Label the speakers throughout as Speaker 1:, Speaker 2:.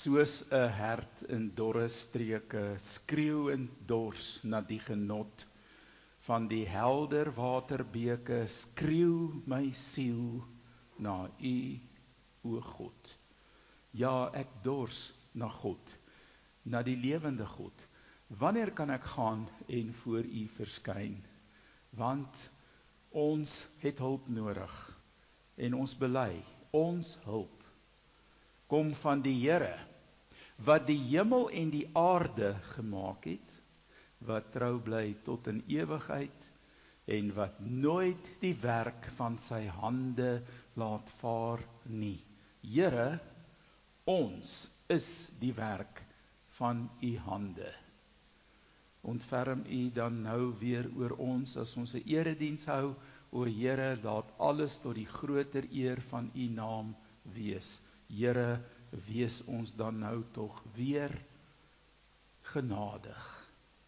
Speaker 1: Soos 'n hert in dorre streke skreeu en dors na die genot van die helder waterbeke, skreeu my siel na U, o God. Ja, ek dors na God, na die lewende God. Wanneer kan ek gaan en voor U verskyn? Want ons het hulp nodig en ons bely, ons hulp kom van die Here, wat die hemel en die aarde gemaak het, wat trou bly tot in ewigheid, en wat nooit die werk van sy hande laat vaar nie. Here, ons is die werk van U hande. Ontferm U dan nou weer oor ons, as ons 'n erediens hou, o Here, laat alles tot die groter eer van U naam wees. Here, wees ons dan nou tog weer genadig.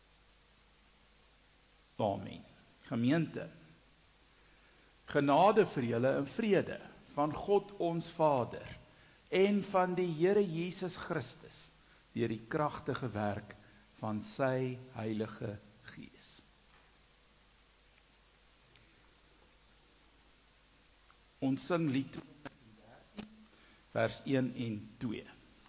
Speaker 1: Amen. Gemeente, genade vir julle en vrede van God ons Vader en van die Here Jesus Christus deur die kragtige werk van sy Heilige Gees. Ons sing lied 213, vers 1 en 2.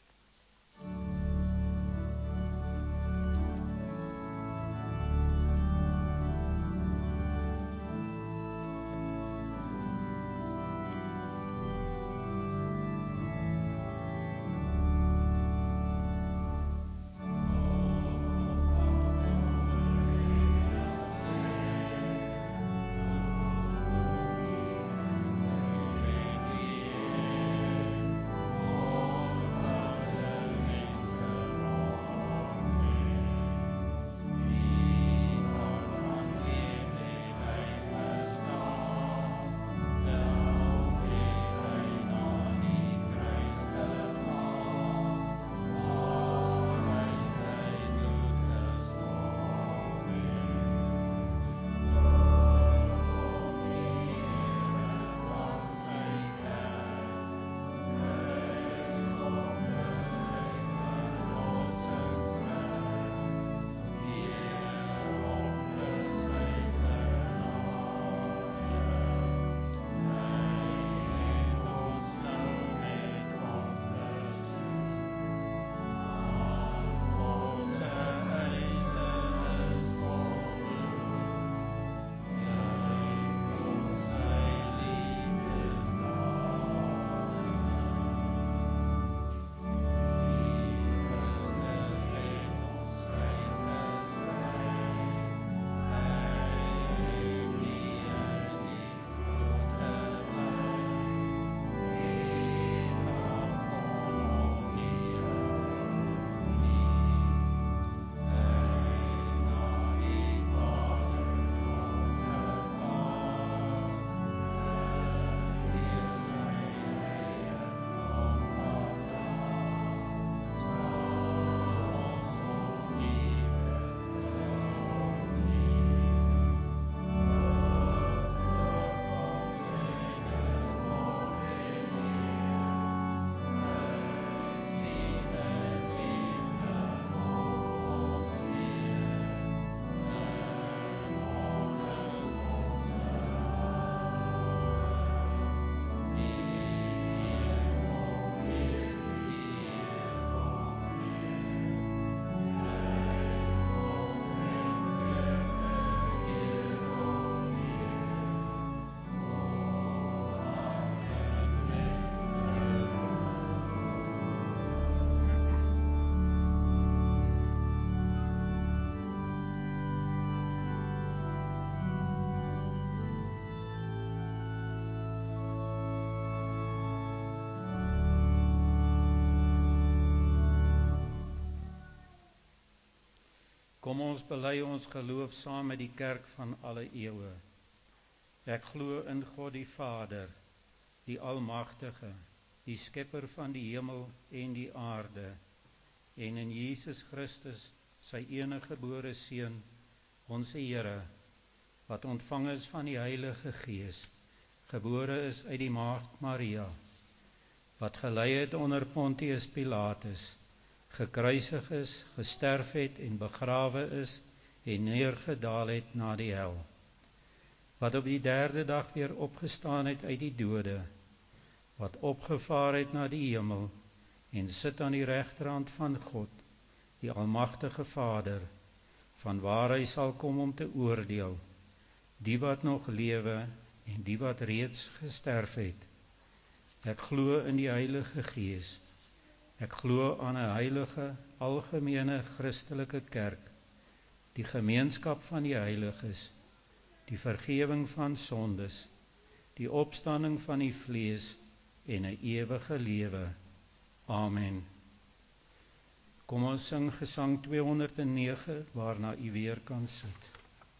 Speaker 2: Kom ons bely ons geloof saam met die kerk van alle eeue. Ek glo in God die Vader, die Almagtige, die Skepper van die hemel en die aarde, en in Jesus Christus, sy enige gebore Seun, ons Here, wat ontvang is van die Heilige Gees, gebore is uit die Maagd Maria, wat gelei het onder Pontius Pilatus, gekruisig is, gesterf het en begrawe is en neergedaal het na die hel, wat op die 3de dag weer opgestaan het uit die dode, wat opgevaar het na die hemel en sit aan die regterhand van God, die almagtige Vader, vanwaar hy sal kom om te oordeel, die wat nog lewe en die wat reeds gesterf het. Ek glo in die Heilige Gees. Ek glo aan 'n heilige, algemene Christelike kerk, die gemeenskap van die heiliges, die vergewing van sondes, die opstanding van die vlees en 'n ewige lewe. Amen. Kom ons sing gesang 209, waarna u weer kan sit.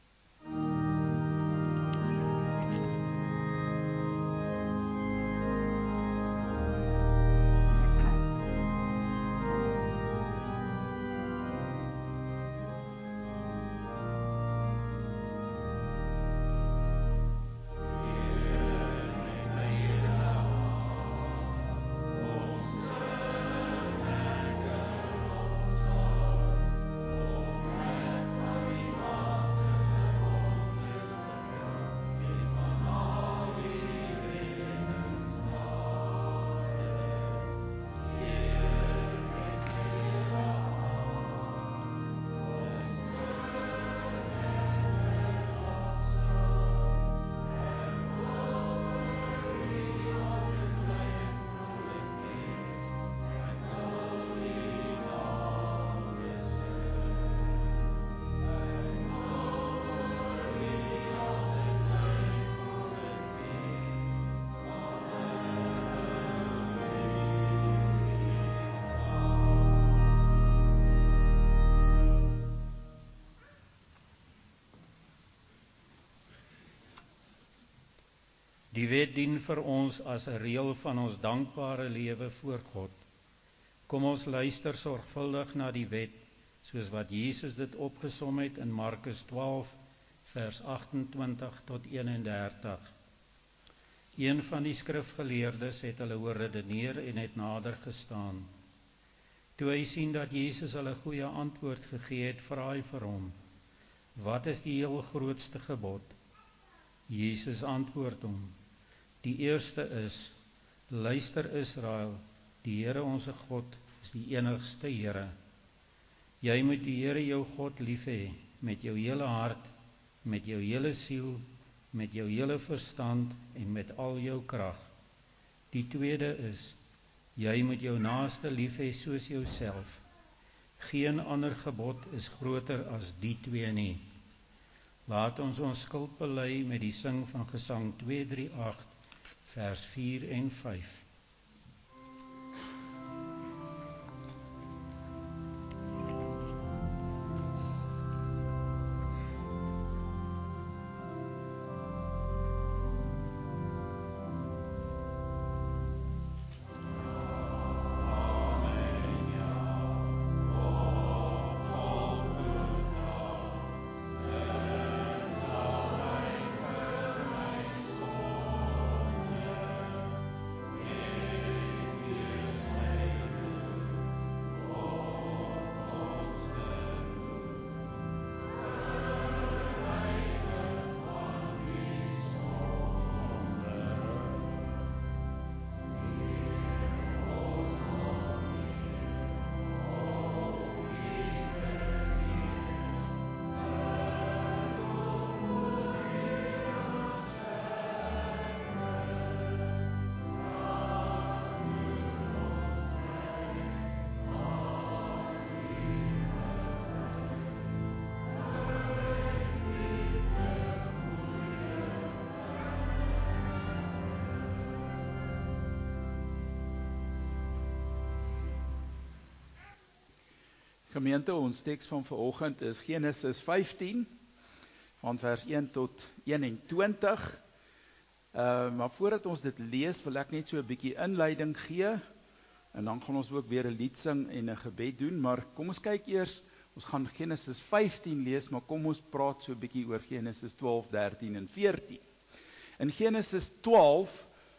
Speaker 2: Die wet dien vir ons as 'n reël van ons dankbare lewe voor God. Kom ons luister sorgvuldig na die wet, soos wat Jesus dit opgesom het in Markus 12, vers 28 tot 31. Een van die skrifgeleerdes het hulle hoor redeneer en het nader gestaan. Toe hy sien dat Jesus hulle goeie antwoord gegee het, vra hy vir hom: "Wat is die heel grootste gebod?" Jesus antwoord hom: "Die eerste is: Luister Israel, die Here ons God is die enigste Here. Jy moet die Here jou God lief hê met jou hele hart, met jou hele siel, met jou hele verstand en met al jou krag. Die tweede is: Jy moet jou naaste lief hê soos jouself. Geen ander gebod is groter as die twee nie." Laat ons skuld bely met die sing van gesang 238, vers 4 en 5.
Speaker 1: Gemeente, ons teks van vanoggend is Genesis 15, van vers 1 tot 21. Maar voordat ons dit lees, wil ek net so 'n bietjie inleiding gee, en dan gaan ons ook weer 'n lied sing en 'n gebed doen, maar kom ons kyk eers, ons gaan Genesis 15 lees, maar kom ons praat so 'n bietjie oor Genesis 12, 13 en 14. In Genesis 12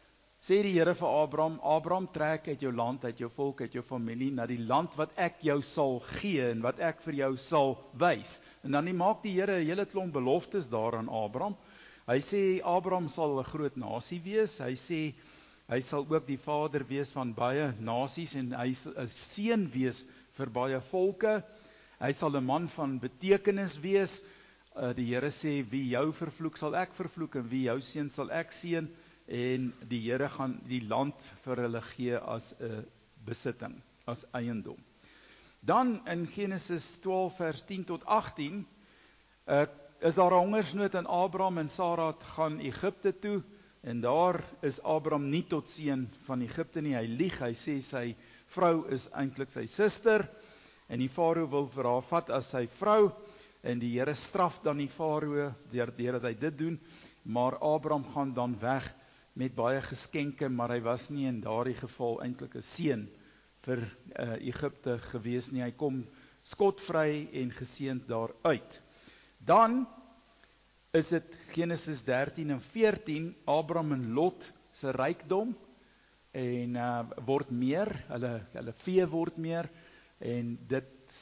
Speaker 1: sê die Here vir Abraham, Abraham, trek uit jou land, uit jou volk, uit jou familie, na die land wat ek jou sal gee, en wat ek vir jou sal wys. En dan maak die Here 'n hele klomp beloftes daar aan Abraham. Hy sê, Abraham sal 'n groot nasie wees, hy sê, hy sal ook die vader wees van baie nasies, en hy sal 'n seun wees vir baie volke, hy sal 'n man van betekenis wees, die Here sê, wie jou vervloek sal ek vervloek, en wie jou seën sal ek seën, en die Here gaan die land vir hulle gee as 'n besitting, as eiendom. Dan in Genesis 12 vers 10 tot 18, is daar 'n hongersnood in Abraham en Sara gaan Egipte toe, en daar is Abraham nie tot seën van Egipte nie, hy lieg, hy sê sy vrou is eintlik sy suster, en die farao wil vir haar vat as sy vrou, en die Here straf dan die farao deurdat hy dit doen, maar Abraham gaan dan weg met baie geskenke, maar hy was nie in daardie geval eintlik 'n seën vir Egipte gewees nie, hy kom skotvry en geseënd daaruit. Dan is dit Genesis 13 en 14, Abraham en Lot se rykdom, en word meer, hulle vee word meer, en dit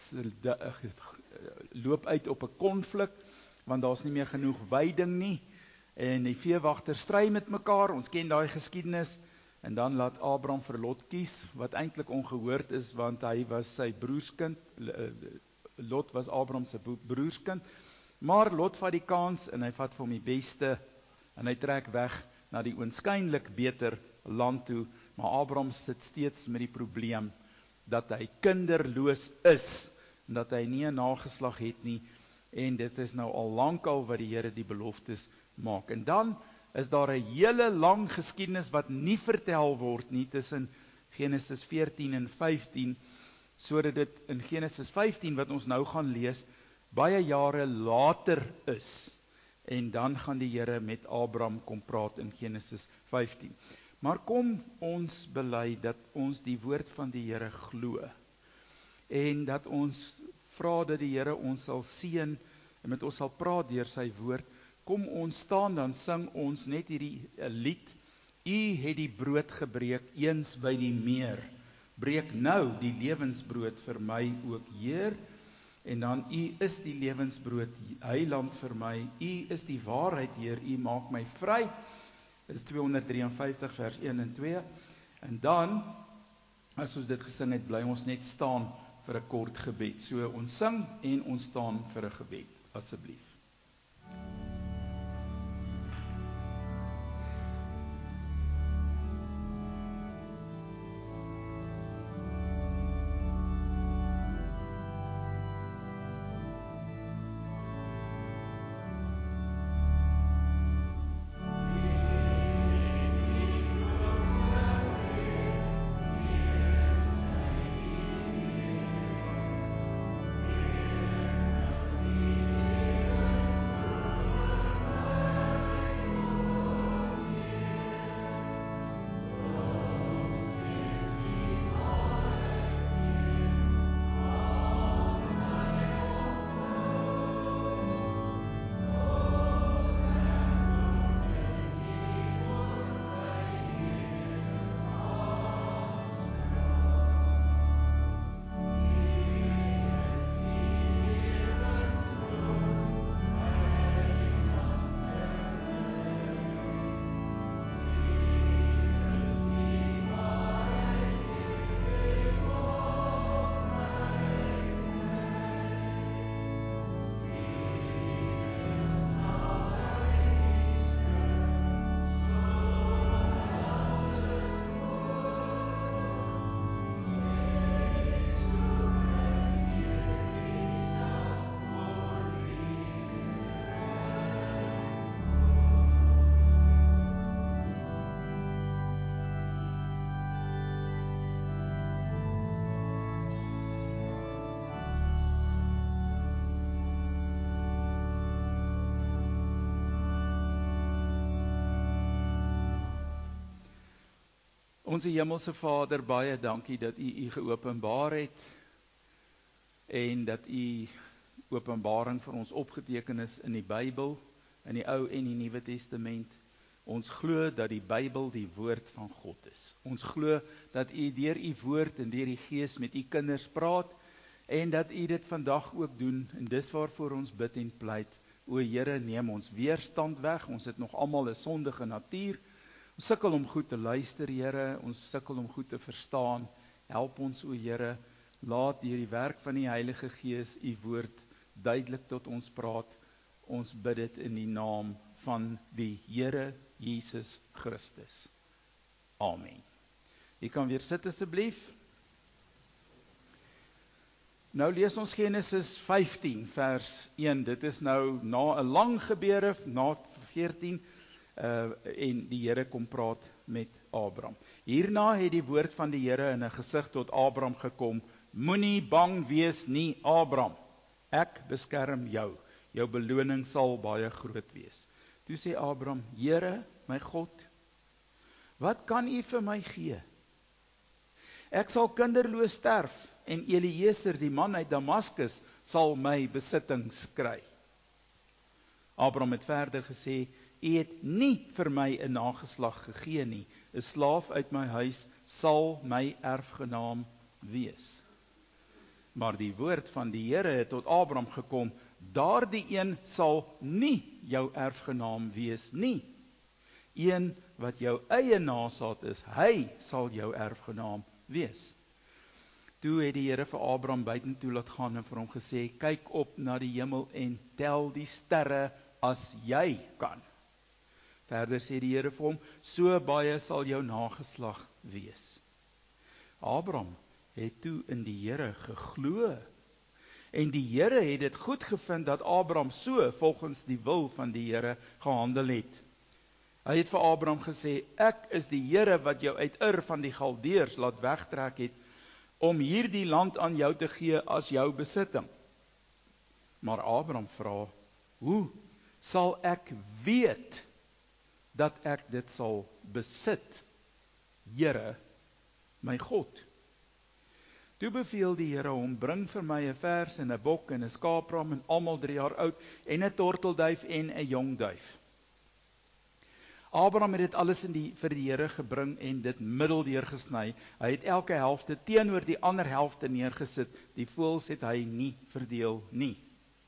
Speaker 1: loop uit op 'n konflik, want daar's nie meer genoeg veiding nie, en die veewagters stry met mekaar, ons ken daai geskiedenis, en dan laat Abraham vir Lot kies, wat eintlik ongehoord is, want hy was sy broerskind, Lot was Abraham se broerskind, maar Lot vat die kans, en hy vat vir hom die beste, en hy trek weg na die oënskynlik beter land toe, maar Abraham sit steeds met die probleem, dat hy kinderloos is, en dat hy nie 'n nageslag het nie, en dit is nou al lankal wat die Here die beloftes maak. En dan is daar 'n hele lang geskiedenis wat nie vertel word nie, tussen Genesis 14 en 15, sodat dit in Genesis 15, wat ons nou gaan lees, baie jare later is, en dan gaan die Here met Abraham kom praat in Genesis 15. Maar kom ons bely dat ons die woord van die Here glo, en dat ons vra dat die Here ons sal seën, en met ons sal praat deur sy woord. Kom ons staan, dan sing ons net hierdie lied, U het die brood gebreek eens by die meer, breek nou die lewensbrood vir my ook, Heer, en dan U is die lewensbrood, Heiland vir my, U is die waarheid, Heer, U maak my vry, is 253 vers 1 en 2, en dan, as ons dit gesing het, bly ons net staan vir 'n kort gebed. So ons sing en ons staan vir 'n gebed, asseblief. Onse Hemelse Vader, baie dankie dat U geopenbaar het, en dat U openbaring vir ons opgeteken is in die Bybel, in die Ou en die Nuwe Testament, Ons glo dat die Bybel die woord van God is. Ons glo dat U deur U woord en deur die Gees met U kinders praat en dat U dit vandag ook doen en dis waarvoor ons bid en pleit. O Here, neem ons weerstand weg. Ons het nog almal 'n sondige natuur. Ons sukkel om goed te luister, Here. Ons sukkel om goed te verstaan. Help ons, o Here. Laat deur die werk van die Heilige Gees U woord duidelik tot ons praat. Ons bid dit in die naam van die Here Jesus Christus. Amen. Jy kan weer sit asseblief. Nou lees ons Genesis 15 vers 1. Dit is nou na 'n lang gebeure, na 14, en die Here kom praat met Abraham. Hierna het die woord van die Here in 'n gesig tot Abraham gekom. Moenie bang wees nie, Abraham. Ek beskerm jou. Jou beloning sal baie groot wees. Toe sê Abraham, Here, my God, wat kan U vir my gee? Ek sal kinderloos sterf en Eliezer, die man uit Damaskus, sal my besittings kry. Abraham het verder gesê, U het nie vir my 'n nageslag gegee nie. 'n Slaaf uit my huis sal my erfgenaam wees. Maar die woord van die Here het tot Abraham gekom, daardie een sal nie jou erfgenaam wees nie. Een wat jou eie nasaad is, hy sal jou erfgenaam wees. Toe het die Here vir Abraham buitentoe laat gaan en vir hom gesê, kyk op na die hemel en tel die sterre as jy kan. Verder sê die Here vir hom, so baie sal jou nageslag wees. Abraham het toe in die Here geglo. En die Here het dit goed gevind dat Abraham so volgens die wil van die Here gehandel het. Hy het vir Abraham gesê, ek is die Here wat jou uit Ur van die Galdeërs laat wegtrek het, om hierdie land aan jou te gee as jou besitting. Maar Abraham vra, hoe sal ek weet dat ek dit sal besit, Here, my God? Toe beveel die Here hom, bring vir my 'n vers en 'n bok en 'n skaapram en almal 3 jaar oud en 'n tortelduif en 'n jong duif. Abraham het dit alles vir die Here gebring en dit middeldeur gesny. Hy het elke helfte teenoor die ander helfte neergesit. Die voëls het hy nie verdeel nie.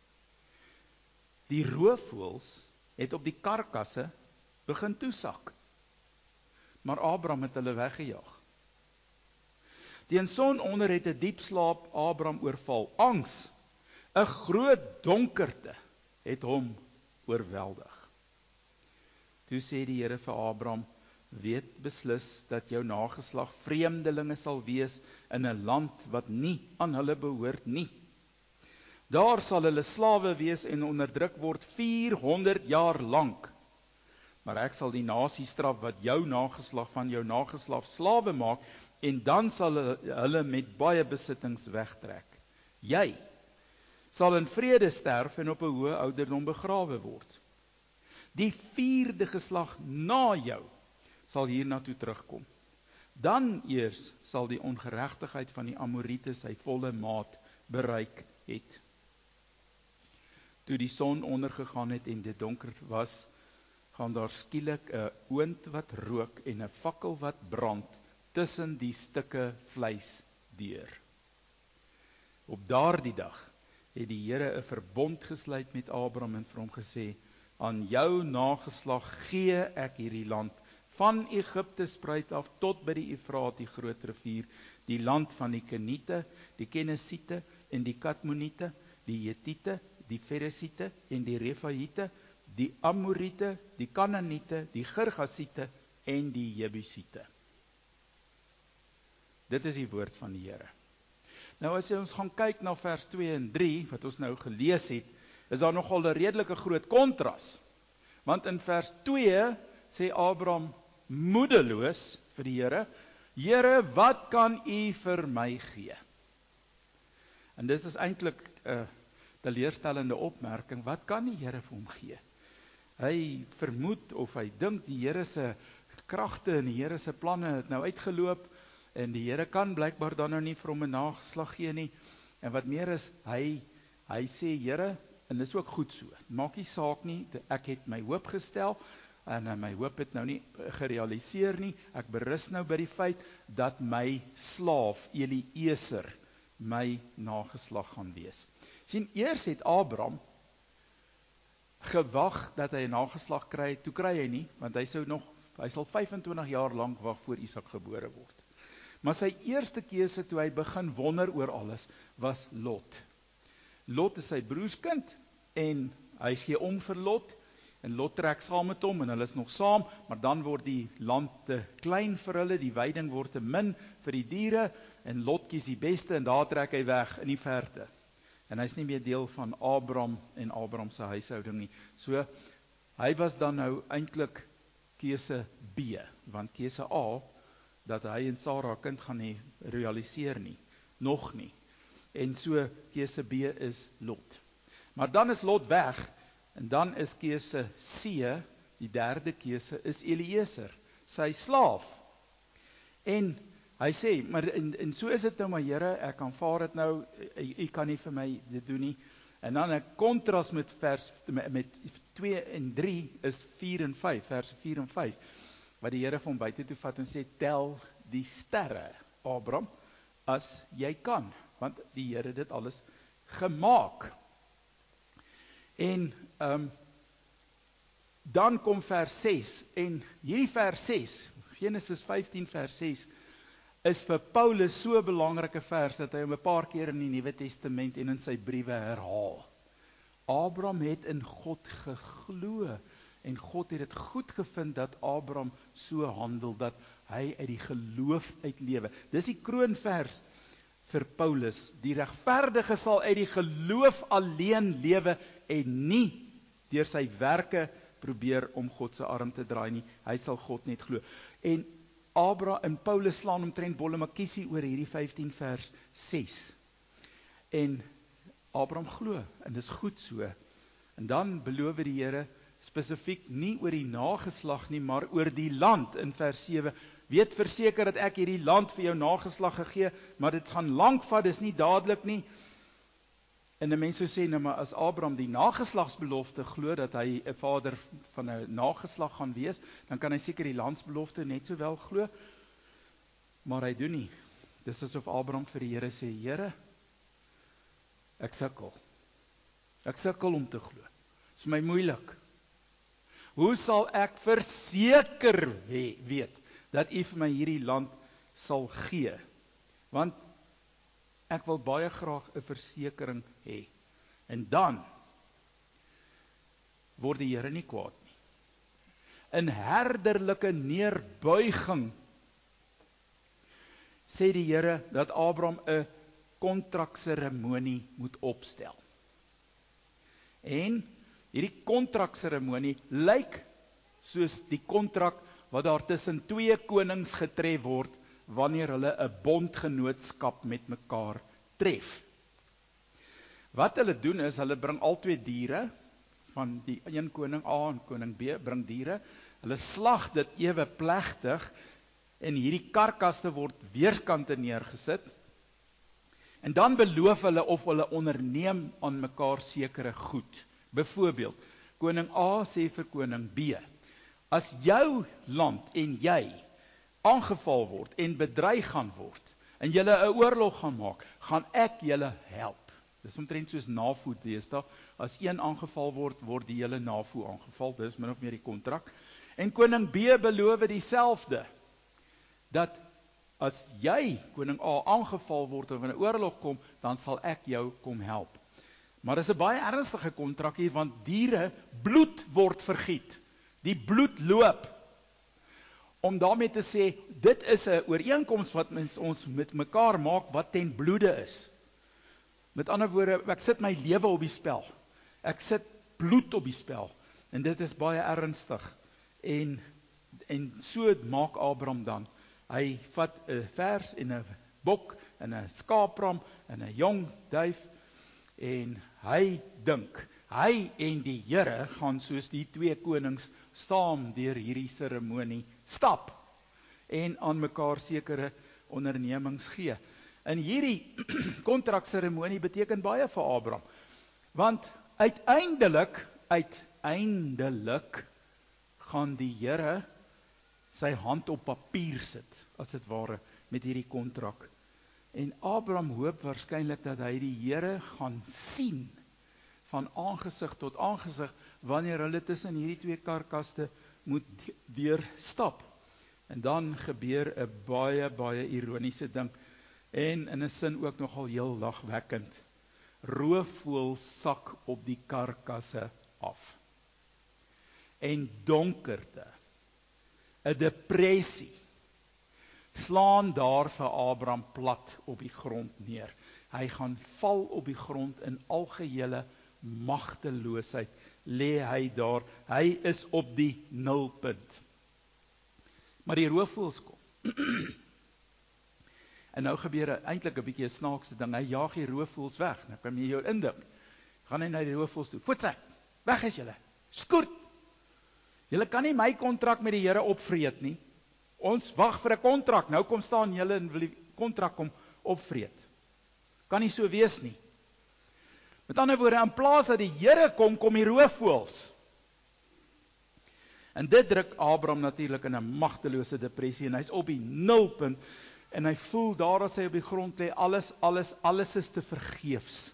Speaker 1: Die roofvoëls het op die karkasse begin toesak. Maar Abraham het hulle weggejaag. Teen sononder het 'n diep slaap Abraham oorval. Angs, 'n groot donkerte het hom oorweldig. Toe sê die Here vir Abraham, weet beslis dat jou nageslag vreemdelinge sal wees in 'n land wat nie aan hulle behoort nie. Daar sal hulle slawe wees en onderdruk word 400 jaar lank. Maar ek sal die nasie straf wat jou nageslag van jou nageslag slawe maak, en dan sal hulle met baie besittings wegtrek. Jy sal in vrede sterf en op 'n hoë ouderdom begrawe word. Die 4de geslag na jou sal hiernatoe terugkom. Dan eers sal die ongeregtigheid van die Amoriete sy volle maat bereik het. Toe die son ondergegaan het en dit donker was, gaan daar skielik 'n oond wat rook en 'n fakkel wat brand tussen die stukke vleis deur. Op daardie dag het die Here 'n verbond gesluit met Abraham en vir hom gesê, aan jou nageslag gee ek hierdie land, van Egipte spruit af tot by die Efraat, die groot rivier, die land van die Keniete, die Kenesiete en die Kadmoniete, die Hetiete, die Feresiete en die Refaiete, die Amoriete, die Kanaaniete, die Girgasiete en die Jebusiete. Dit is die woord van die Here. Nou as ons gaan kyk na vers 2 en 3, wat ons nou gelees het, is daar nogal 'n redelike groot kontras. Want in vers 2 sê Abraham moedeloos vir die Here, Here, wat kan U vir my gee? En dis is eintlik 'n teleurstellende opmerking, wat kan die Here vir hom gee? Hy vermoed of hy dink die Here se kragte en die Here se planne het nou uitgeloop, en die Here kan blykbaar dan nou nie vir hom 'n nageslag gee nie. En wat meer is, hy sê, Here, en dis ook goed so, maak nie saak nie, ek het my hoop gestel, en my hoop het nou nie gerealiseer nie. Ek berus nou by die feit dat my slaaf Eliezer my nageslag gaan wees. Sien, eers het Abraham gewag dat hy 'n nageslag kry, toe kry hy nie, want hy sal 25 jaar lank wag voor Isak gebore word. Maar sy eerste keuse toe hy begin wonder oor alles, was Lot. Lot is sy broerskind, en hy gee om vir Lot, en Lot trek saam met hom, en hulle is nog saam, maar dan word die land te klein vir hulle, die weiding word te min vir die diere, en Lot kies die beste, en daar trek hy weg in die verte. En hy is nie meer deel van Abraham en Abraham se huishouding nie. So, hy was dan nou eintlik keuse B, want keuse A, dat hy en Sarah 'n kind gaan hê, realiseer nie, nog nie. En so, keuse B is Lot. Maar dan is Lot weg, en dan is keuse C, die derde keuse, is Eliezer, sy slaaf. En hy sê, maar en so is dit nou, maar Here, ek aanvaar dit nou, u kan nie vir my dit doen nie. En dan 'n kontras met met 2 en 3 is 4 en 5, vers 4 en 5, wat die Here van buite toe vat en sê, tel die sterre, Abraham, as jy kan, want die Here dit alles gemaak. En dan kom vers 6, en hierdie vers 6, Genesis 15 vers 6, is vir Paulus so 'n belangrike vers, dat hy hom 'n paar keer in die Nuwe Testament en in sy briewe herhaal. Abraham het in God geglo, en God het dit goed gevind dat Abraham so handel, dat hy uit die geloof uitlewe. Dis die kroonvers vir Paulus, die regverdige sal uit die geloof alleen lewe, en nie deur sy werke probeer om God se arm te draai nie, hy sal God net glo. En Abraham en Paulus slaan omtrent bollemakiesie oor hierdie 15 vers 6. En Abraham glo, en dis goed so. En dan beloof die Here spesifiek nie oor die nageslag nie, maar oor die land in vers 7. Weet verseker dat ek hierdie land vir jou nageslag gegee, maar dit gaan lank vat, dis nie dadelik nie. En 'n mens sou sê, nou maar as Abraham die nageslagsbelofte glo, dat hy 'n vader van 'n nageslag gaan wees, dan kan hy seker die landsbelofte net so wel glo, maar hy doen nie. Dis asof Abraham vir die Here sê, Here, ek sukkel om te glo, is my moeilik. Hoe sal ek verseker weet, dat u vir my hierdie land sal gee? Want ek wil baie graag 'n versekering hê. En dan word die Here nie kwaad nie. In herderlike neerbuiging sê die Here dat Abraham 'n kontrakseremonie moet opstel. En hierdie kontrakseremonie lyk soos die kontrak wat daar tussen twee konings getref word, wanneer hulle 'n bondgenootskap met mekaar tref. Wat hulle doen is, hulle bring al twee diere, van die een koning A en koning B, bring diere, hulle slag dit ewe plegtig, en hierdie karkaste word weerskante neergesit, en dan beloof hulle of hulle onderneem aan mekaar sekere goed. Byvoorbeeld, koning A sê vir koning B, as jou land en jy aangeval word en bedreig gaan word, en julle 'n oorlog gaan maak, gaan ek julle help. Dis omtrent soos NAVO deesdae, as een aangeval word, word die hele NAVO aangeval, dis min of meer die kontrak. En koning B beloof dieselfde, dat as jy, koning A, aangeval word of in 'n oorlog kom, dan sal ek jou kom help. Maar dis 'n baie ernstige kontrak hier, want diere, bloed word vergiet, die bloed loop, om daarmee te sê, dit is 'n ooreenkoms wat ons met mekaar maak, wat ten bloede is. Met ander woorde, ek sit my lewe op die spel, ek sit bloed op die spel, en dit is baie ernstig, en so maak Abraham dan, hy vat 'n vers en 'n bok, en 'n skaapram, en 'n jong duif, en hy dink, hy en die Here gaan soos die twee konings saam deur hierdie seremonie stap, en aan mekaar sekere ondernemings gee. En hierdie kontrakseremonie beteken baie vir Abraham, want uiteindelik gaan die Here sy hand op papier sit, as dit ware, met hierdie kontrak. En Abraham hoop waarskynlik dat hy die Here gaan sien, van aangesig tot aangesig, wanneer hulle tussen hierdie twee karkaste moet deurstap. En dan gebeur 'n baie, baie ironiese ding, en in 'n sin ook nogal heel lagwekkend. Roofvoëls sak op die karkasse af. En donkerte, 'n depressie, slaan daar vir Abraham plat op die grond neer. Hy gaan val op die grond in algehele magteloosheid, lê hy daar. Hy is op die nulpunt. Maar die roofvoëls kom. En nou gebeur eintlik 'n bietjie 'n snaakse ding. Hy jaag die roofvoëls weg. Nou kan jy jou indink. Gaan hy na die roofvoëls toe. Voetsek, weg is julle. Skoot. Julle kan nie my kontrak met die Here opvreet nie. Ons wag vir 'n kontrak. Nou kom staan julle en wil die kontrak kom opvreet. Kan nie so wees nie. Met ander woorde, in plaas dat die Here kom die roofvoëls. En dit druk Abraham natuurlik in 'n magtelose depressie, en hy's op die nulpunt, en hy voel daar as hy op die grond lê, alles is te vergeefs.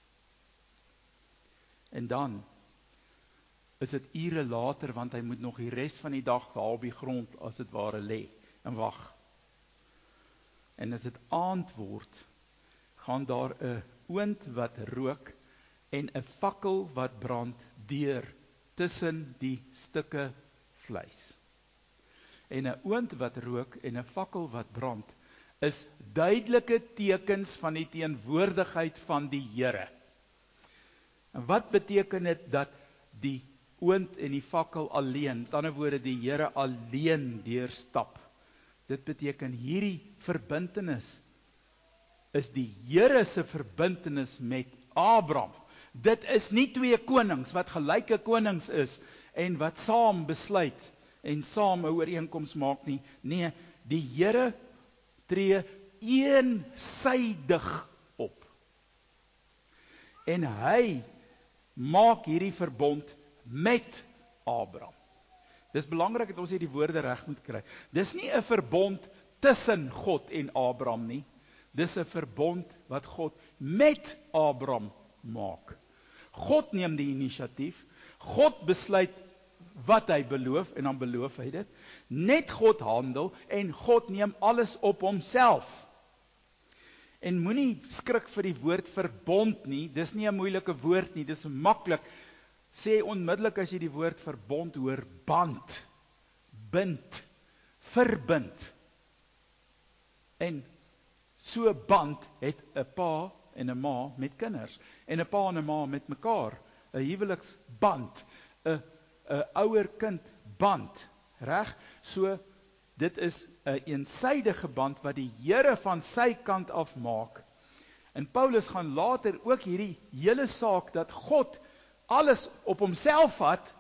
Speaker 1: En dan is dit ure later, want hy moet nog die res van die dag daar op die grond, as dit ware, lê en wag. En as dit aand word, gaan daar 'n oond wat rook en 'n fakkel wat brand deur tussen die stukke vleis. En 'n oond wat rook en 'n fakkel wat brand is duidelike tekens van die teenwoordigheid van die Here. En wat beteken dit dat die oond en die fakkel alleen, met ander woorde die Here alleen deurstap? Dit beteken hierdie verbintenis is die Here se verbintenis met Abraham. Dit is nie twee konings wat gelyke konings is en wat saam besluit en saam 'n ooreenkoms maak nie. Nee, die Here tree eensydig op. En hy maak hierdie verbond met Abraham. Dis belangrik dat ons hierdie woorde reg moet kry. Dis nie 'n verbond tussen God en Abraham nie. Dis 'n verbond wat God met Abraham maak. God neem die inisiatief. God besluit wat hy beloof en dan beloof hy dit. Net God handel en God neem alles op homself. En moenie skrik vir die woord verbond nie. Dis nie 'n moeilike woord nie. Dis maklik. Sê onmiddellik as jy die woord verbond hoor, band, bind, verbind. En so band het 'n pa en 'n ma met kinders, en 'n pa en 'n ma met mekaar, 'n huweliksband, 'n ouer-kind band, reg? So dit is 'n eensydige band wat die Here van sy kant af maak. En Paulus gaan later ook hierdie hele saak dat God alles op homself vat,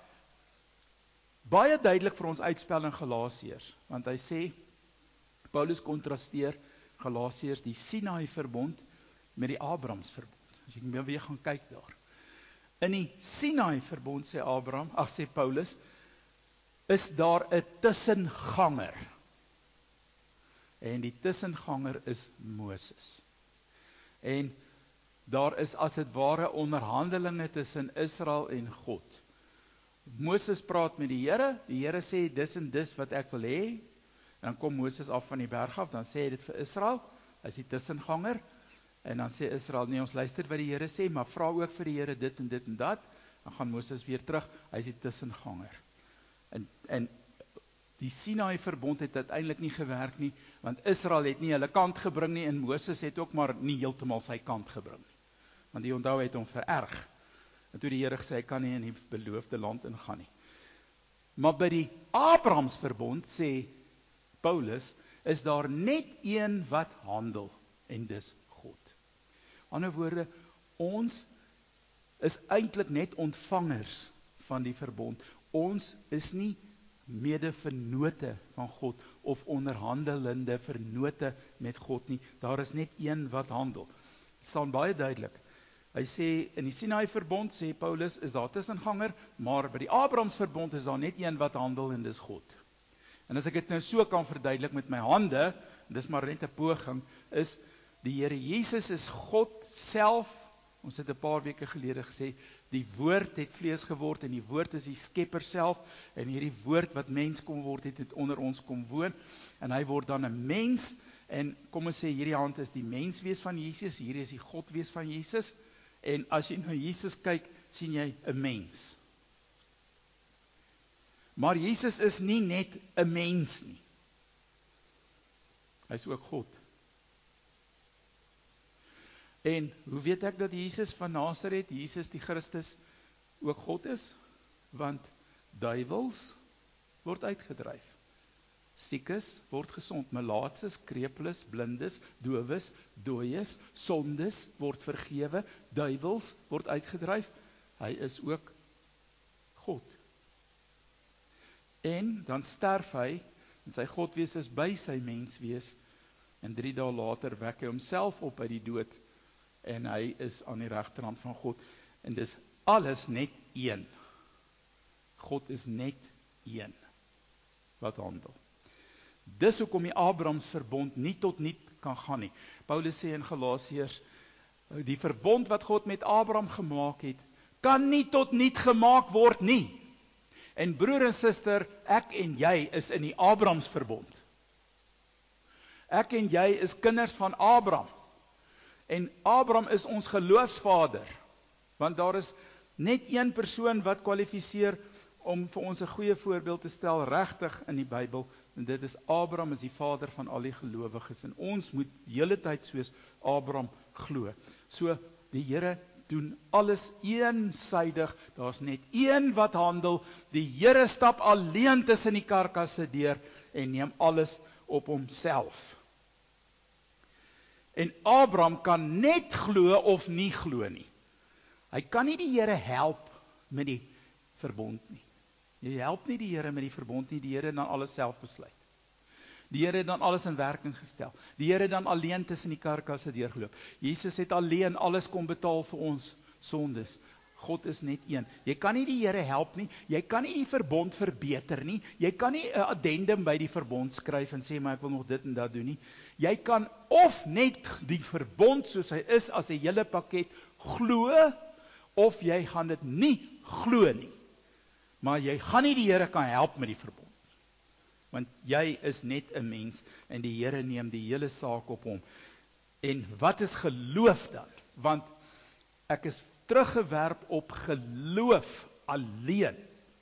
Speaker 1: baie duidelik vir ons uitspel in Galasiërs, want hy sê, Paulus kontrasteer Galasiërs die Sinai verbond met die Abrahams verbond. As jy weer gaan kyk daar. In die Sinai verbond sê Paulus, is daar 'n tussenganger. En die tussenganger is Moses. En daar is as dit ware onderhandelinge tussen Israel en God. Moses praat met die Here sê dis en dis wat ek wil hê. Dan kom Moses af van die berg af, dan sê hy dit vir Israel, hy is die tussenganger, en dan sê Israel, nee, ons luister wat die Here sê, maar vra ook vir die Here dit en dit en dat, dan gaan Moses weer terug, hy is die tussenganger. En die Sinai verbond het uiteindelik nie gewerk nie, want Israel het nie hulle kant gebring nie, en Moses het ook maar nie heeltemal sy kant gebring nie. Want die onthou het hom vererg. En toe die Here gesê, hy kan nie in die beloofde land ingaan nie. Maar by die Abrahams verbond, sê Paulus, is daar net een wat handel, en dis God. Ander woorde, ons is eintlik net ontvangers van die verbond. Ons is nie mede-vernote van God, of onderhandelende vernote met God nie. Daar is net een wat handel. Het staan baie duidelik. Hy sê, in die Sinai verbond, sê Paulus, is daar tussenganger, maar by die Abrahams verbond is daar net een wat handel en dis God. En as ek dit nou so kan verduidelik met my hande, en dis maar net 'n poging, is die Here Jesus is God self. Ons het 'n paar weke gelede gesê, die woord het vlees geword en die woord is die skepper self en hierdie woord wat mens kom word het onder ons kom woon en hy word dan 'n mens en kom ons sê hierdie hand is die menswees van Jesus, hier is die Godwees van Jesus en as jy na Jesus kyk, sien jy 'n mens. Maar Jesus is nie net 'n mens nie. Hy is ook God. En hoe weet ek dat Jesus van Nasaret, Jesus die Christus, ook God is? Want duiwels word uitgedryf. Siekes word gesond, melaatses, krepeles, blindes, dowes, dooies, sondes word vergewe, duiwels word uitgedryf. Hy is ook God. En dan sterf hy, en sy Godwees is by sy menswees, en 3 dae later wek hy homself op uit die dood, en hy is aan die regterhand van God, en dis alles net een. God is net een, wat handel. Dis hoekom die Abrahams verbond nie tot niet kan gaan nie. Paulus sê in Galasiërs, die verbond wat God met Abraham gemaak het, kan nie tot niet gemaak word nie. En broer en suster, ek en jy is in die Abrahams verbond. Ek en jy is kinders van Abraham. En Abraham is ons geloofsvader, want daar is net een persoon wat kwalifiseer om vir ons 'n goeie voorbeeld te stel regtig in die Bybel, en dit is Abraham is die vader van al die gelowiges, en ons moet die hele tyd soos Abraham glo. So, die Here doen alles eensydig, daar's net een wat handel, die Here stap alleen tussen die karkasse deur, en neem alles op homself. En Abraham kan net glo of nie glo nie. Hy kan nie die Here help met die verbond nie. Jy help nie die Here met die verbond nie, die Here het dan alles self besluit. Die Here het dan alles in werking gestel. Die Here het dan alleen tussen die karkasse deurgeloop. Jesus het alleen alles kom betaal vir ons sondes. God is net een. Jy kan nie die Here help nie, jy kan nie die verbond verbeter nie, jy kan nie 'n addendum by die verbond skryf en sê maar ek wil nog dit en dat doen nie. Jy kan of net die verbond soos hy is as 'n hele pakket glo, of jy gaan dit nie glo nie. Maar jy gaan nie die Here kan help met die verbond. Want jy is net 'n mens en die Here neem die hele saak op hom. En wat is geloof dan? Want ek is teruggewerp op geloof alleen.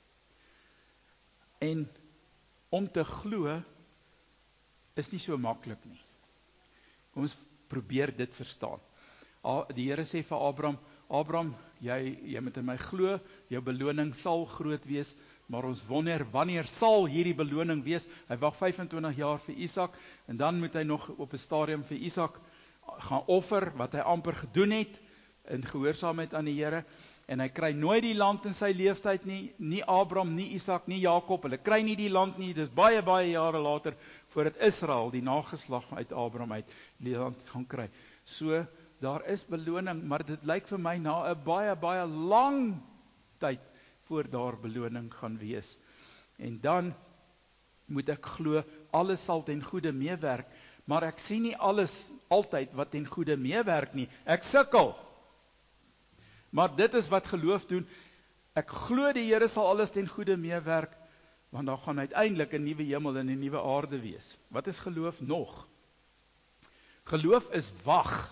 Speaker 1: En om te glo is nie so maklik nie. Kom ons probeer dit verstaan. Die Here sê vir Abraham, Abraham, jy moet in my glo, jou beloning sal groot wees, maar ons wonder, wanneer sal hierdie beloning wees? Hy wag 25 jaar vir Isak, en dan moet hy nog op 'n stadium vir Isak gaan offer, wat hy amper gedoen het, in gehoorsaamheid aan die Here, en hy kry nooit die land in sy leeftyd nie, nie Abraham, nie Isak, nie Jakob, hulle kry nie die land nie, dis baie, baie jare later, voordat Israel, die nageslag uit Abraham uit, die land gaan kry. So, daar is beloning, maar dit lyk vir my na 'n baie, baie lang tyd, voor daar beloning gaan wees. En dan moet ek glo, alles sal ten goeie meewerk, maar ek sien nie alles altyd wat ten goeie meewerk nie, ek sukkel. Maar dit is wat geloof doen, ek glo die Here sal alles ten goeie meewerk, want daar gaan uiteindelik 'n nuwe hemel en 'n nuwe aarde wees. Wat is geloof nog? Geloof is wag.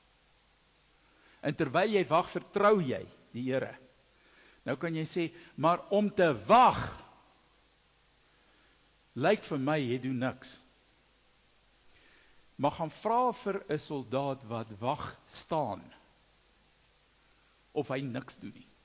Speaker 1: En terwyl jy wag, vertrou jy die Here. Nou kan jy sê, maar om te wag, lyk vir my, jy doen niks. Maar gaan vra vir 'n soldaat wat wag staan, of hy niks doen nie.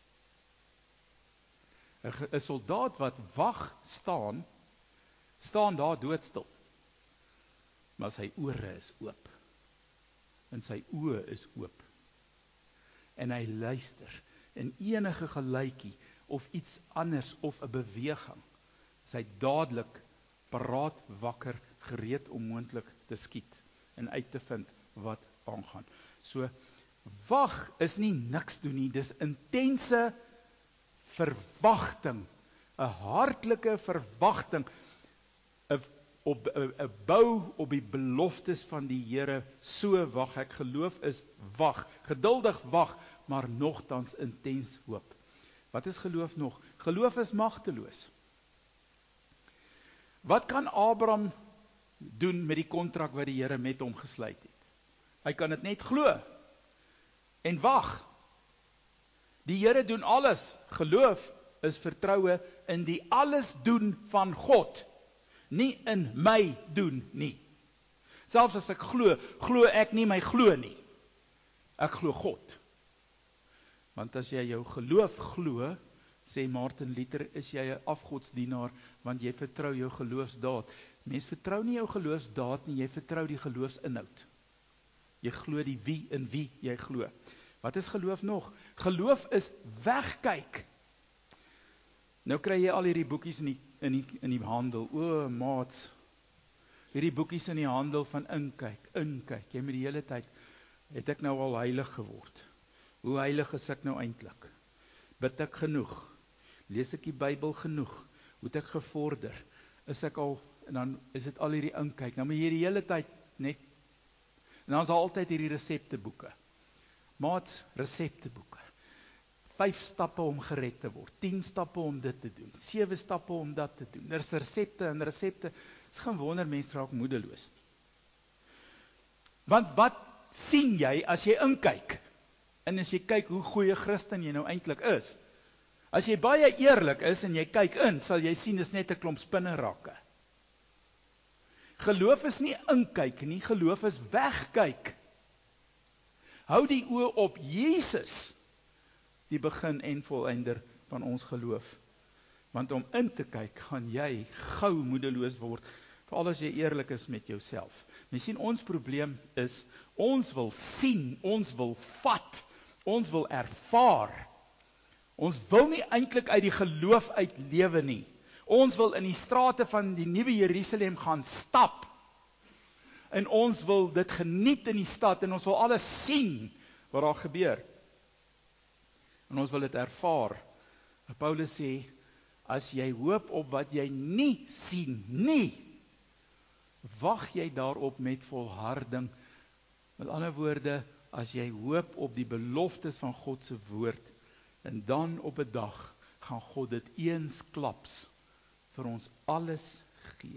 Speaker 1: 'n soldaat wat wag staan daar doodstil. Maar sy ore is oop. En sy oë is oop. En hy luister. En enige geluidjie, of iets anders, of 'n beweging, sy dadelik paraat, wakker, gereed om moontlik te skiet, en uit te vind wat aangaan. So, Wag is nie niks doen nie, dis intense verwagting, 'n hartlike verwagting, 'n bou op die beloftes van die Here, so wag ek. Geloof is wag, geduldig wag, maar nogtans intens hoop. Wat is geloof nog? Geloof is magteloos. Wat kan Abraham doen met die kontrak wat die Here met hom gesluit het? Hy kan dit net glo en wag. Die Here doen alles. Geloof is vertroue in die alles doen van God, nie in my doen nie. Selfs as ek glo ek nie my glo nie. Ek glo God. Want as jy jou geloof glo, sê Martin Luther, is jy 'n afgodsdienaar, want jy vertrou jou geloofsdaad. Mens vertrou nie jou geloofsdaad nie, jy vertrou die geloofsinhoud. Jy glo die wie in wie jy glo. Wat is geloof nog? Geloof is wegkyk. Nou kry jy al hierdie boekies in die handel. O, maats, hierdie boekies in die handel van inkyk. Jy met die hele tyd, het ek nou al heilig geword? Hoe heilig is ek nou eintlik? Bid ek genoeg? Lees ek die Bybel genoeg? Hoe het ek gevorder? Is ek al, en dan is dit al hierdie inkyk. Nou maar hierdie hele tyd net, en dan is altyd hierdie resepteboeke. Maats, resepteboeke. 5 stappe om gered te word, 10 stappe om dit te doen, 7 stappe om dat te doen. Daar's resepte en resepte. Is geen wonder mense raak moedeloos nie. Want wat sien jy as jy inkyk? En as jy kyk hoe goeie Christen jy nou eintlik is. As jy baie eerlik is en jy kyk in, sal jy sien is net 'n klomp spinnerakke. Geloof is nie inkyk nie, geloof is wegkyk. Hou die oë op Jesus, die begin en volëinder van ons geloof. Want om in te kyk, gaan jy gou moedeloos word, veral as jy eerlik is met jouself. Jy sien, ons probleem is, ons wil sien, ons wil vat, ons wil ervaar. Ons wil nie eintlik uit die geloof uit lewe nie. Ons wil in die strate van die nuwe Jerusalem gaan stap. En ons wil dit geniet in die stad, en ons wil alles sien wat daar gebeur. En ons wil dit ervaar. Paulus sê, as jy hoop op wat jy nie sien nie, wag jy daarop met volharding. Met ander woorde, as jy hoop op die beloftes van God se woord, en dan op 'n dag gaan God dit eensklaps vir ons alles gee.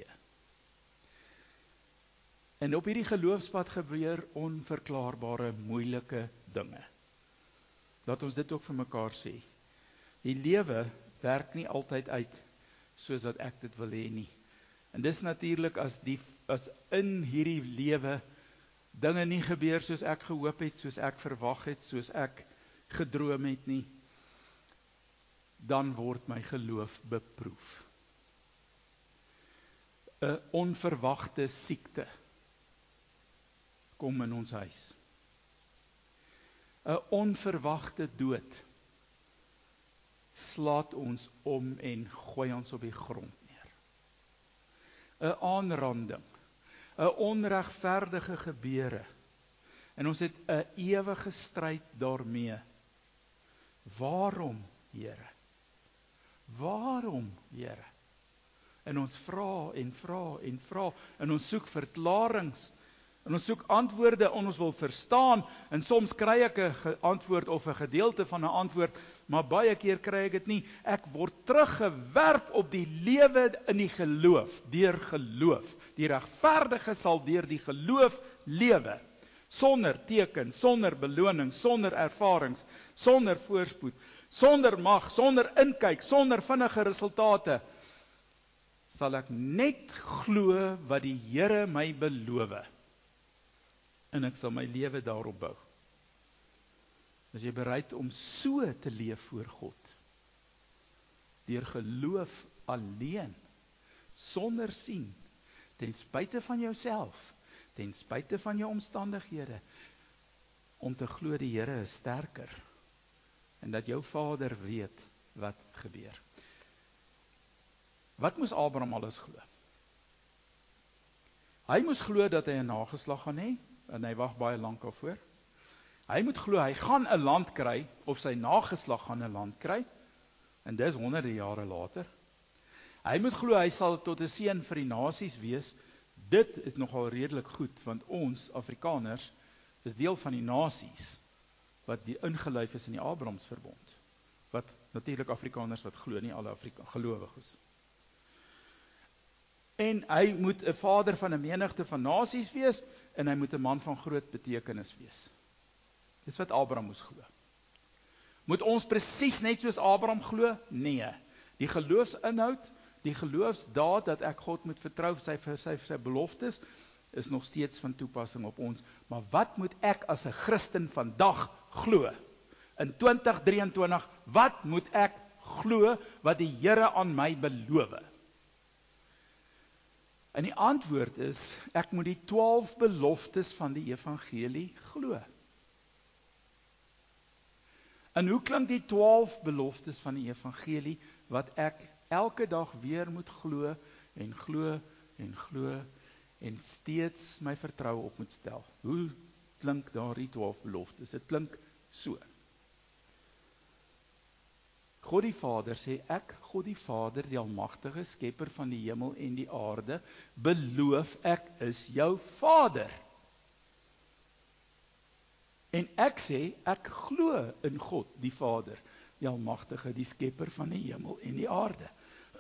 Speaker 1: En op hierdie geloofspad gebeur onverklaarbare, moeilike dinge. Laat ons dit ook vir mekaar sê. Die lewe werk nie altyd uit soos wat ek dit wil hê nie. En dis natuurlik as in hierdie lewe dinge nie gebeur soos ek gehoop het, soos ek verwag het, soos ek gedroom het nie, dan word my geloof beproef. 'n Onverwagte siekte kom in ons huis. 'n Onverwagte dood slaat ons om en gooi ons op die grond neer. 'n Aanranding, 'n onregverdige gebeure, en ons het 'n ewige stryd daarmee. Waarom, Here? Waarom, Here? En ons vra en vra en vra, en ons soek verklarings, en ons soek antwoorde, en ons wil verstaan, en soms kry ek 'n antwoord of 'n gedeelte van 'n antwoord, maar baie keer kry ek dit nie. Ek word teruggewerp op die lewe in die geloof, deur geloof. Die regverdige sal deur die geloof lewe, sonder teken, sonder beloning, sonder ervarings, sonder voorspoed, sonder mag, sonder inkyk, sonder vinnige resultate, sal ek net glo wat die Here my beloof, en ek sal my lewe daarop bou. Is jy bereid om so te leef voor God? Deur geloof alleen, sonder sien, ten spyte van jouself, ten spyte van jou omstandighede, om te glo die Here is sterker, en dat jou Vader weet wat gebeur. Wat moes Abraham alles glo? Hy moes glo dat hy 'n nageslag gaan hê, en hy wag baie lank daarvoor. Hy moet glo, hy gaan 'n land kry, of sy nageslag gaan 'n land kry, en dis honderde jare later. Hy moet glo, hy sal tot 'n seën vir die nasies wees. Dit is nogal redelik goed, want ons, Afrikaners, is deel van die nasies, wat die ingelyf is in die Abrahamsverbond. Wat natuurlik Afrikaners wat glo, nie alle gelowiges. En hy moet 'n vader van 'n menigte van nasies wees, en hy moet 'n man van groot betekenis wees. Dis wat Abraham moes glo. Moet ons presies net soos Abraham glo? Nee. Die geloofsinhoud, die geloofsdaad dat ek God moet vertrou vir sy beloftes, is nog steeds van toepassing op ons. Maar wat moet ek as 'n Christen vandag glo? In 2023, wat moet ek glo wat die Here aan my beloof? En die antwoord is, ek moet die 12 beloftes van die evangelie glo. En hoe klink die 12 beloftes van die evangelie, wat ek elke dag weer moet glo, en glo, en glo, en steeds my vertroue op moet stel? Hoe klink daardie 12 beloftes? Dit klink so. God die Vader sê, ek, God die Vader, die almagtige skepper van die hemel en die aarde, beloof ek is jou Vader. En ek sê, ek glo in God die Vader, die almagtige, die skepper van die hemel en die aarde.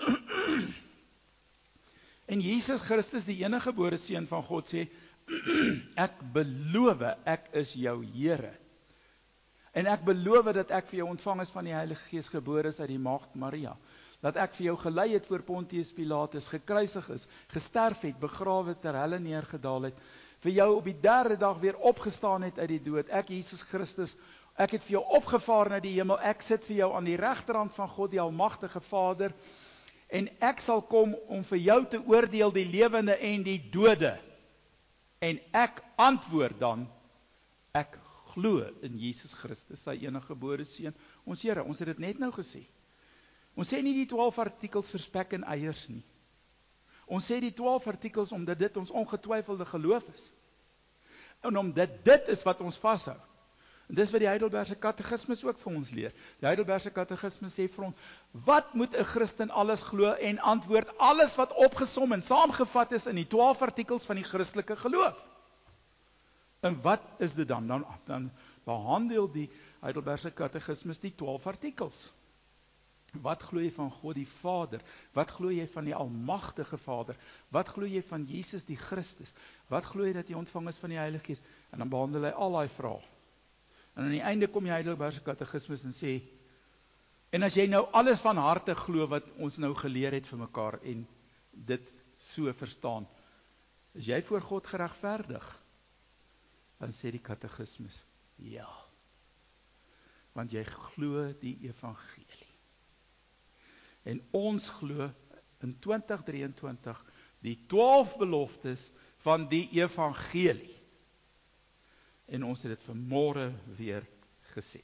Speaker 1: En Jesus Christus, die enige gebore seun van God, sê, ek beloof, ek is jou Here. En ek beloof dat ek vir jou ontvang is van die Heilige Gees, gebore is uit die maagd Maria. Dat ek vir jou gelei het voor Pontius Pilatus, gekruisig is, gesterf het, begrawe ter helle neergedaal het, vir jou op die 3de dag weer opgestaan het uit die dood. Ek, Jesus Christus, ek het vir jou opgevaar na die hemel, ek sit vir jou aan die regterhand van God, die almagtige Vader, en ek sal kom om vir jou te oordeel, die lewende en die dode. En ek antwoord dan, ek glo in Jesus Christus, sy enige gebore seun, ons Here. Ons het dit net nou gesê. Ons sê nie die 12 artikels vir spek en eiers nie. Ons sê die 12 artikels omdat dit ons ongetwyfelde geloof is. En omdat dit is wat ons vashou. En dis wat die Heidelbergse Katekismes ook vir ons leer. Die Heidelbergse Katekismes sê vir ons, wat moet 'n Christen alles glo, en antwoord alles wat opgesom en saamgevat is in die 12 artikels van die Christelike geloof. En wat is dit dan? Dan behandel die Heidelbergse Katekismes die 12 artikels. Wat glo jy van God die Vader? Wat glo jy van die almagtige Vader? Wat glo jy van Jesus die Christus? Wat glo jy dat jy ontvang is van die Heilige Gees? En dan behandel hy al daai vrae. En aan die einde kom die Heidelbergse Katekismes en sê, en as jy nou alles van harte glo wat ons nou geleer het vir mekaar, en dit so verstaan, is jy voor God geregverdig? Dan sê die Katekismes, ja. Want jy glo die evangelie. En ons glo in 2023 die 12 beloftes van die evangelie. En ons het dit vanmôre weer gesê.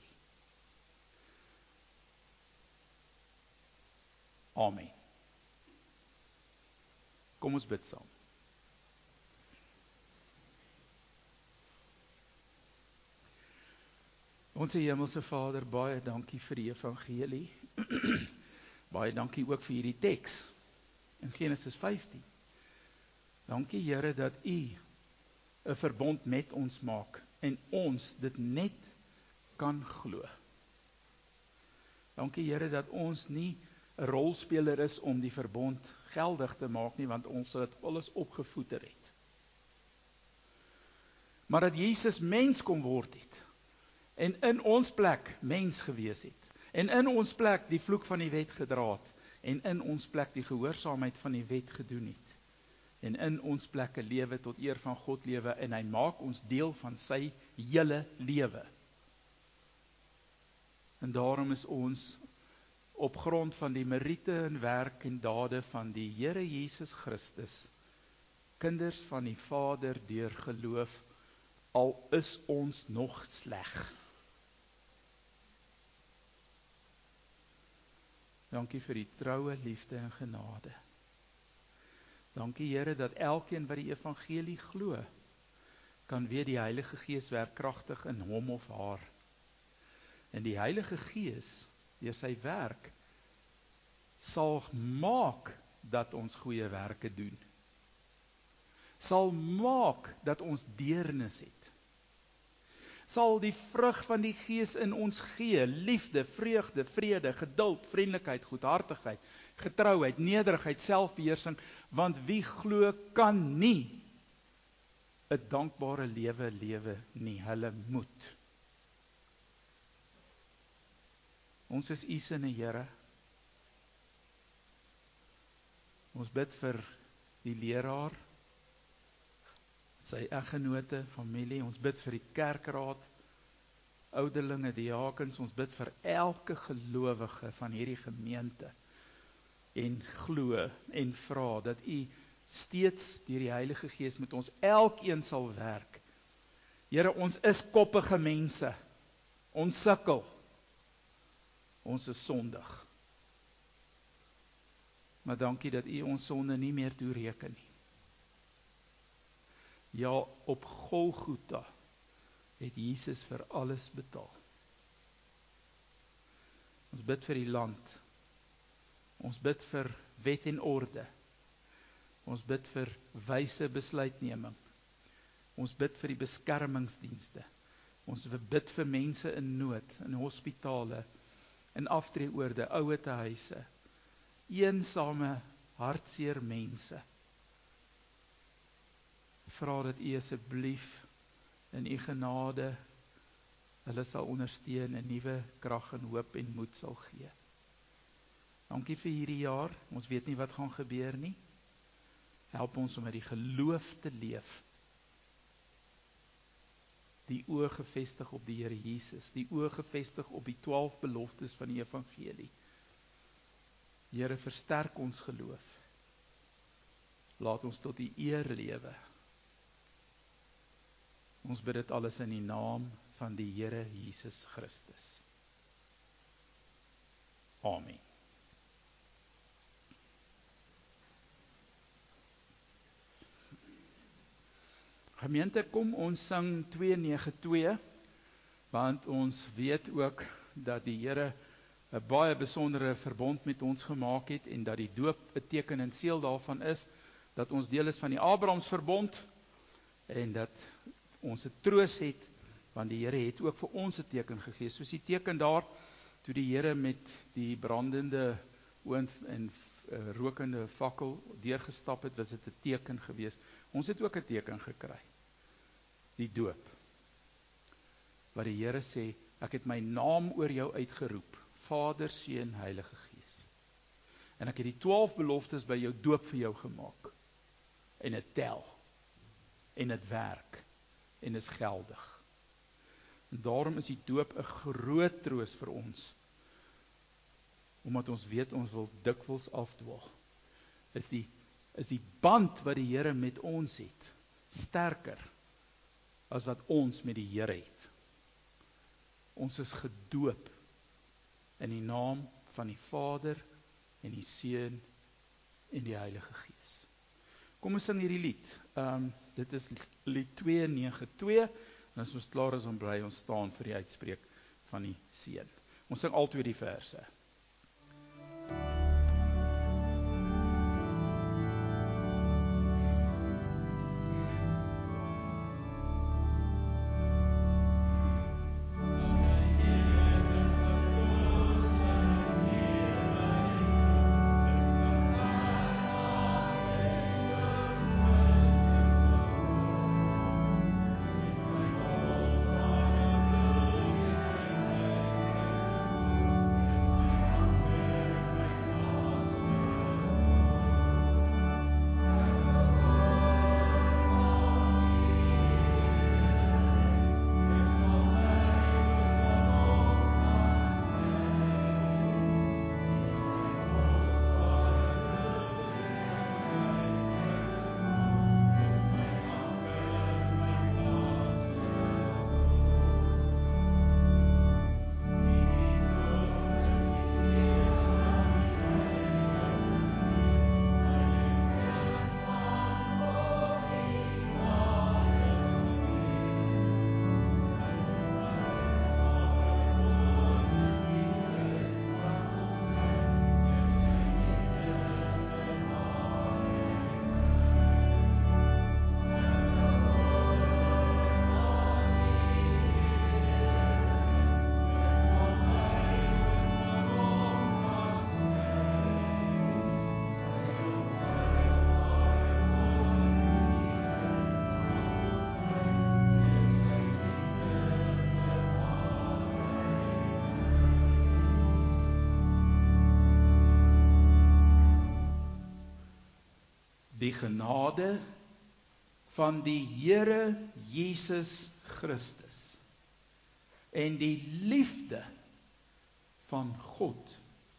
Speaker 1: Amen. Kom ons bid saam. Onse Hemelse Vader, baie dankie vir die evangelie. Baie dankie ook vir hierdie teks in Genesis 15. Dankie Here dat U 'n verbond met ons maak en ons dit net kan glo. Dankie Here dat ons nie 'n rolspeler is om die verbond geldig te maak nie, want ons het alles opgevoeder het. Maar dat Jesus mens kom word het en in ons plek mens gewees het. En in ons plek die vloek van die wet gedra het, en in ons plek die gehoorsaamheid van die wet gedoen het, en in ons plek 'n lewe tot eer van God lewe, en hy maak ons deel van sy hele lewe. En daarom is ons op grond van die meriete en werk en dade van die Here Jesus Christus, kinders van die Vader deur geloof, al is ons nog sleg. Dankie vir die troue, liefde en genade. Dankie Here dat elkeen wat die evangelie glo, kan weet die Heilige Gees werk kragtig in hom of haar. En die Heilige Gees, deur sy werk, sal maak dat ons goeie werke doen. Sal maak dat ons deernis het. Sal die vrug van die Gees in ons gee, liefde, vreugde, vrede, geduld, vriendelikheid, goedhartigheid, getrouheid, nederigheid, selfbeheersing, want wie glo kan nie 'n dankbare lewe nie, hulle moet. Ons is U se, Here. Ons bid vir die leraar, sy eggenote, familie, ons bid vir die kerkraad, ouderlinge, diakens, ons bid vir elke gelowige van hierdie gemeente, en glo en vra dat U steeds deur die Heilige Gees met ons elkeen sal werk. Here, ons is koppige mense, ons sukkel, ons is sondig. Maar dankie dat U ons sonde nie meer toereken nie. Ja, op Golgotha het Jesus vir alles betaal. Ons bid vir die land. Ons bid vir wet en orde. Ons bid vir wyse besluitneming. Ons bid vir die beskermingsdienste. Ons bid vir mense in nood, in hospitale, in aftreeoorde, ouetehuise, eensame, hartseer mense. Vra dat U asseblief in U genade hulle sal ondersteun, 'n nuwe krag en hoop en moed sal gee. Dankie vir hierdie jaar, ons weet nie wat gaan gebeur nie. Help ons om met die geloof te leef. Die oë gefestig op die Here Jesus, die oë gefestig op die 12 beloftes van die evangelie. Here, versterk ons geloof. Laat ons tot U eer lewe. Ons bid dit alles in die naam van die Here Jesus Christus. Amen. Gemeente, kom ons sing 292, want ons weet ook dat die Here 'n baie besondere verbond met ons gemaak het, en dat die doop 'n teken en seël daarvan is, dat ons deel is van die Abrahamsverbond, en dat ons 'n troos het, want die Here het ook vir ons 'n teken gegee, soos die teken daar, toe die Here met die brandende oond en rokende fakkel deurgestap het, was dit 'n teken gewees. Ons het ook 'n teken gekry, die doop, waar die Here sê, ek het my naam oor jou uitgeroep, Vader, Seun, Heilige Gees. En ek het die 12 beloftes by jou doop vir jou gemaak, en dit tel, en dit werk, en is geldig. En daarom is die doop 'n groot troos vir ons, omdat ons weet ons wil dikwels afdwaal. Is die band wat die Here met ons het, sterker as wat ons met die Here het. Ons is gedoop in die naam van die Vader en die Seun en die Heilige Gees. Kom ons sing hierdie lied. Dit is lied 292, en as ons klaar is, dan bly ons staan vir die uitspreek van die seën. Ons sing al twee die verse. die genade van die Here Jesus Christus en die liefde van God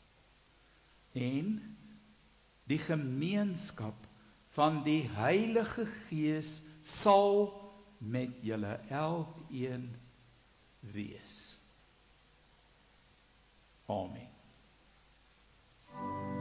Speaker 1: en die gemeenskap van die Heilige Gees sal met julle elkeen wees. Amen.